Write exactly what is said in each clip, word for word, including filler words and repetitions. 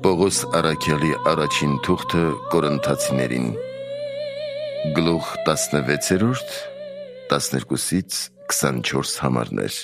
Պողոս առաքյալի առաջին թուղթը Կորինթացիներին գլուխ տասնվեցերորդ տասներկուսից քսանչորս համարներ։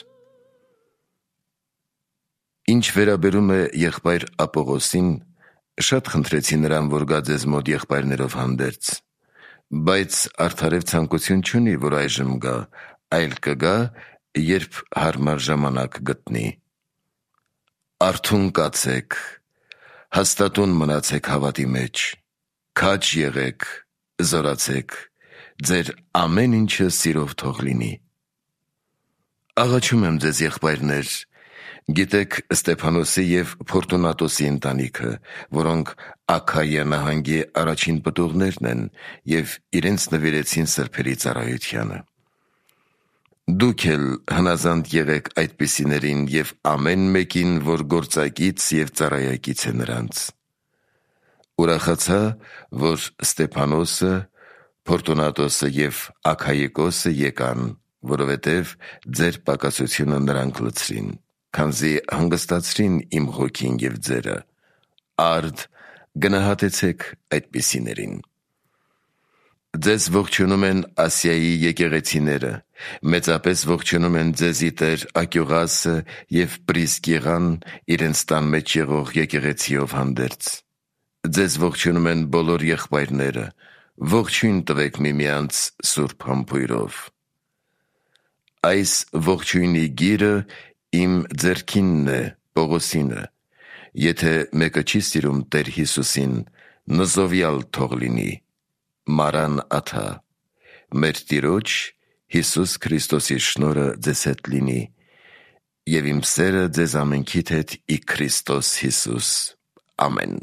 Ինչ վերաբերում է եղբայր Ապողոսին, շատ խնդրեցի նրան, որ գա ձեզ մոտ եղբայրներով հանդերձ, բայց արդարև ցանկություն չունի, որ այժմ գա, այլ կգա, երբ հարմար ժամանակ գտնի։ Արթուն կացեք, հաստատուն մնացեք հավատի մեջ, քաջ եղեք, զորացեք, ձեր ամեն ինչը սիրով թող լինի։ Աղաչում եմ ձեզ, եղբայրներ, գիտեք Ստեփանոսի և Փորտունատոսի ընտանիքը, որոնք Աքայիա նահանգի առաջին պտուղներն են և իրենց նվիրեցին սրբերի ծառայությանը։ Դուք էլ հնազանդ եղեք այդպիսիներին և ամեն մեկին, որ գործակից և ծառայակից է նրանց։ Ուրախացա, որ Ստեփանոսը, Փորտունատոսը և Աքայիկոսը եկան, որովհետև ձեր պակասությունը նրանք լցրին, քանզի հանգստացրին իմ հոգին և ձերը։ Արդ գնահատեցեք այդպիսիներին։ Ձեզ ողջունում են Ասիայի եկեղեցիները, մեծապես ողջունում են ձեզի տեր Ակյուղասը և Պրիսկիղան իրենց տան մեջ եղող եկեղեցիով հանդերձ։ Ձեզ ողջունում են բոլոր եղբայրները, ողջույն տվեք միմյանց սուրբ համբույրով։ Այս ողջույնի գիրը իմ ձեռքինն է, Պողոսինը, եթե մեկը չի սիրում Տեր Հիսուսին, նզովյալ թող լինի։ Մարան աթա։ Մեր Տիրոջ Հիսուս Քրիստոսի շնորհը ձեզ հետ լինի, և իմ սերը ձեզ ամենքիդ հետ ի Քրիստոս Հիսուս։ Ամեն։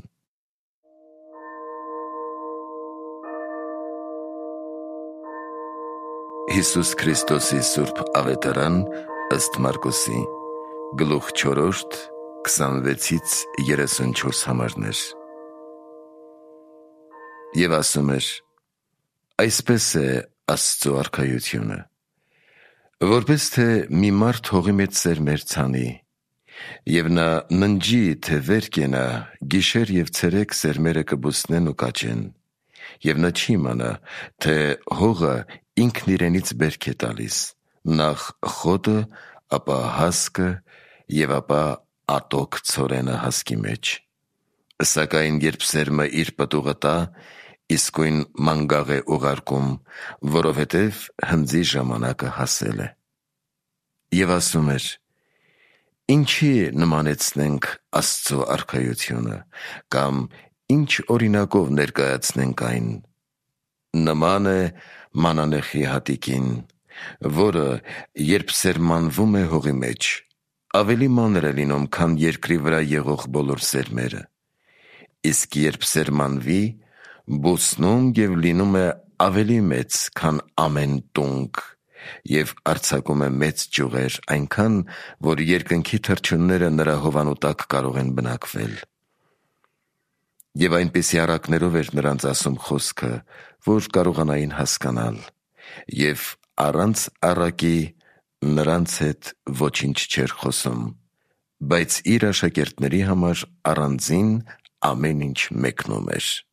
Հիսուս Քրիստոսի սուրբ ավետարան ըստ Մարկոսի գլուխ չորրորդ քսանվեցից երեսունչորս համարներ։ Եվ ասում էր. այսպես է Աստծո արքայությունը, որպես թե մի մարդ հողի մեջ սերմեր ցանի, և նա ննջի, թե վեր կենա, գիշեր և ցերեկ սերմերը կբուսնեն ու կաճեն, և նա չի իմանա, թե հողը ինքն իրենից բերք է տալիս, նախ խոտը, ապա հասկը և ապա ատոք ցորենը հասկի մեջ։ Սակայն երբ սերմը իր պտուղը տա, իսկույն մանգաղ է ուղարկում, որովհետև հնձի ժամանակը հասել է։ Եվ ասում էր. ինչի նմանեցնենք Աստծո արքայությունը, կամ ինչ օրինակով ներկայացնենք այն։ Նման է մանանեխի հատիկին, որը, երբ սերմանվում է հողի մեջ, ավելի մանր է լինում, քան երկրի վրա եղող բոլոր սերմերը, իսկ երբ սերմանվի, բուսնում և լինում է ավելի մեծ, քան ամեն տունգ, և արձակում է մեծ ճյուղեր, այնքան, որ երկնքի թռչունները նրա հովանու տակ կարող են բնակվել։ Եվ այնպիսի առակներով էր նրանց ասում խոսքը, որ կարողանային հասկանալ, և առանց առակի նրանց հետ ոչինչ չէր խոսում, բայց իր աշակերտների համար առանձին ամեն ինչ մեկնում էր։